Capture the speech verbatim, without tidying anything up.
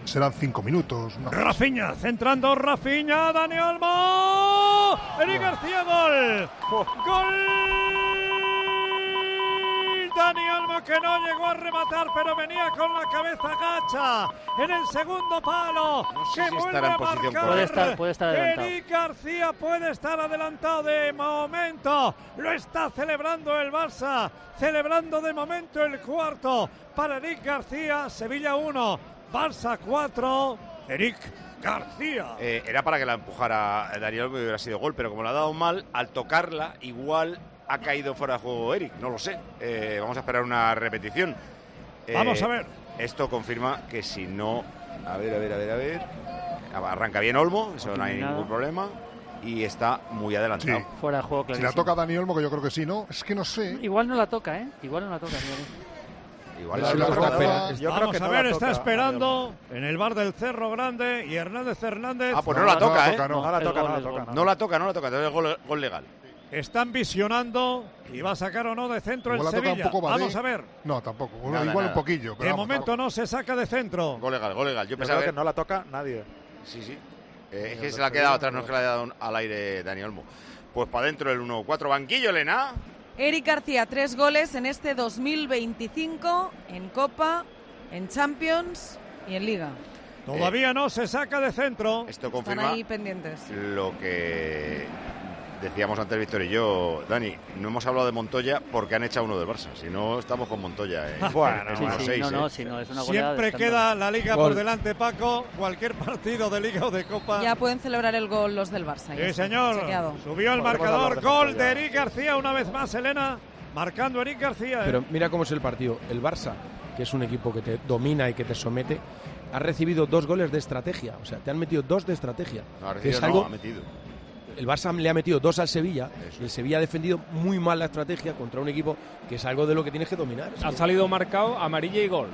serán cinco minutos. No. Rafinha, centrando Rafinha, Dani Olmo, Eric García, gol. Gol. Dani Olmo, que no llegó a rematar, pero venía con la cabeza gacha en el segundo palo. No sé que si vuelve estará en a posición marcar. Puede estar, puede estar adelantado. Eric García puede estar adelantado de momento. Lo está celebrando el Barça. Celebrando de momento el cuarto para Eric García. Sevilla uno, Barça cuatro. Eric García. Eh, era para que la empujara Dani Olmo y hubiera sido gol, pero como la ha dado mal, al tocarla, igual ha caído fuera de juego Eric, no lo sé. Eh, vamos a esperar una repetición. Eh, Vamos a ver. Esto confirma que si no... A ver, a ver, a ver, a ver... Arranca bien Olmo, eso no hay ningún problema. Y está muy adelantado. Sí. Fuera de juego, Si clarísimo. la toca Dani Olmo, que yo creo que sí, ¿no? Es que no sé. Igual no la toca, ¿eh? Igual no la toca, señores. Igual Si la la toca, toca- Yo creo Vamos que a no ver, la está toca, esperando en el bar del Cerro Grande y Hernández Hernández. Ah, pues no la No, toca, no la ¿eh? toca, No, no la El toca, gol, no la el toca. gol. No la toca, no la toca, entonces gol, gol legal. Están visionando y va a sacar o no de centro Igual el la toca un Sevilla. poco Badé. Vamos a ver. No, tampoco. Bueno, Nada, igual nada. un poquillo. Pero De vamos, momento no se saca de centro. Gol legal, gol legal. Yo Yo pensaba creo que... que no la toca nadie. Sí, sí. Eh, es que se la ha quedado atrás, no es que le haya dado al aire Dani Olmo. Pues para adentro el uno cuatro. Banquillo, Elena. Eric García, tres goles en este dos mil veinticinco en Copa, en Champions y en Liga. Todavía no se saca de centro. Esto Están confirma ahí pendientes. lo que decíamos antes Víctor y yo. Dani, no hemos hablado de Montoya porque han echado uno del Barça. Si no, estamos con Montoya. Eh. Bueno, Es Sí, menos sí, seis, no, no, eh. si no, es una goleada. Siempre de queda estándar. la Liga Gol. por delante, Paco. Cualquier partido de Liga o de Copa. Ya pueden celebrar el gol los del Barça. ya Sí, está, señor. chequeado. Subió el Podemos marcador. hablar de Gol Montoya. de Eric García una vez más, Elena. Marcando Eric García. ¿eh? Pero mira cómo es el partido. El Barça, que es un equipo que te domina y que te somete, ha recibido dos goles de estrategia. O sea, te han metido dos de estrategia. No, ha que recibido, es no, algo... ha metido. El Barça le ha metido dos al Sevilla. Eso Y el Sevilla ha defendido muy mal la estrategia contra un equipo que es algo de lo que tienes que dominar. Ha salido marcado amarilla y gol.